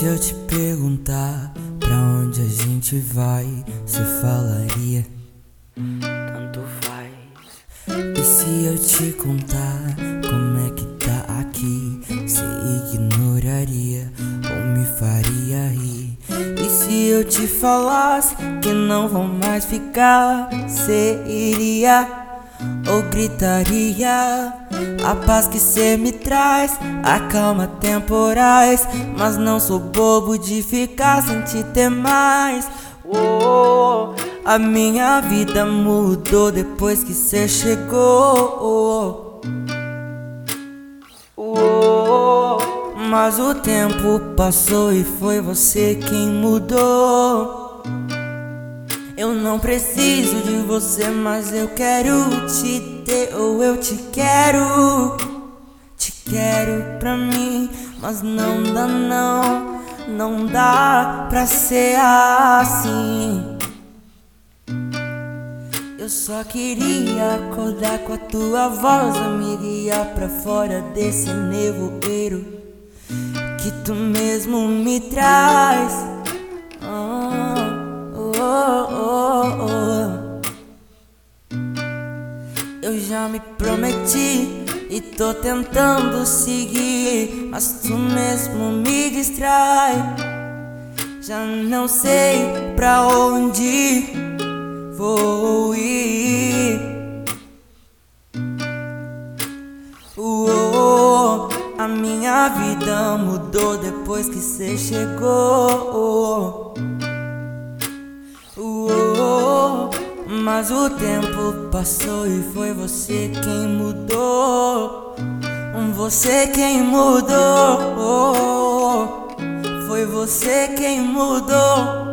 se eu te perguntar pra onde a gente vai, você falaria tanto faz. E se eu te contar como é que tá aqui, você ignoraria ou me faria rir? E se eu te falasse que não vou mais ficar, você iria ou gritaria? A paz que cê me traz acalma temporais, mas não sou bobo de ficar sem te ter mais. A minha vida mudou depois que cê chegou. Mas o tempo passou e foi você quem mudou. Eu não preciso de você, mas eu quero te ter, ou eu te quero. Te quero pra mim, mas não dá não, não dá pra ser assim. Eu só queria acordar com a tua voz a me guiar pra fora desse nevoeiro que tu mesmo me traz. Eu já me prometi e tô tentando seguir, mas tu mesmo me distrai. Já não sei pra onde vou ir. A minha vida mudou depois que cê chegou. Mas o tempo passou e foi você quem mudou. Você quem mudou. Foi você quem mudou.